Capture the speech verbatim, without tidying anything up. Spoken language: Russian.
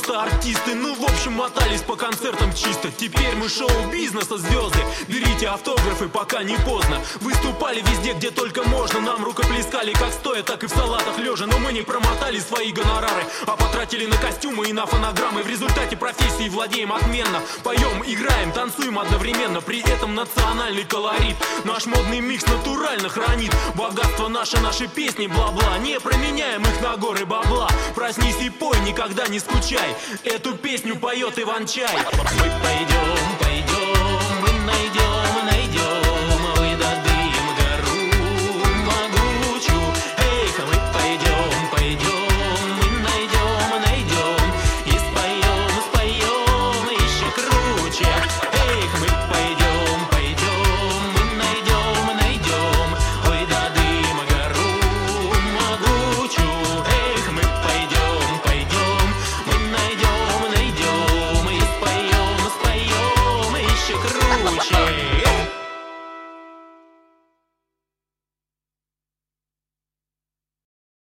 просто артисты. Ну в общем мотались по концертам чисто. Теперь мы шоу-бизнеса звезды. Берите автографы, пока не поздно. Выступали везде, где только можно. Нам рукоплескали как стоя, так и в салатах лежа. Но мы не промотали свои гонорары, а потратили на костюмы и на фонограммы. В результате профессии владеем отменно. Поем, играем, танцуем одновременно. При этом национальный колорит наш модный микс натурально хранит. Богатство наше, наши песни, бла-бла. Не променяем их на горы бабла. Проснись и пой, никогда не скучай. Эту песню поет Иван Чай. Мы пойдем, пойдем, мы найдем, найдем.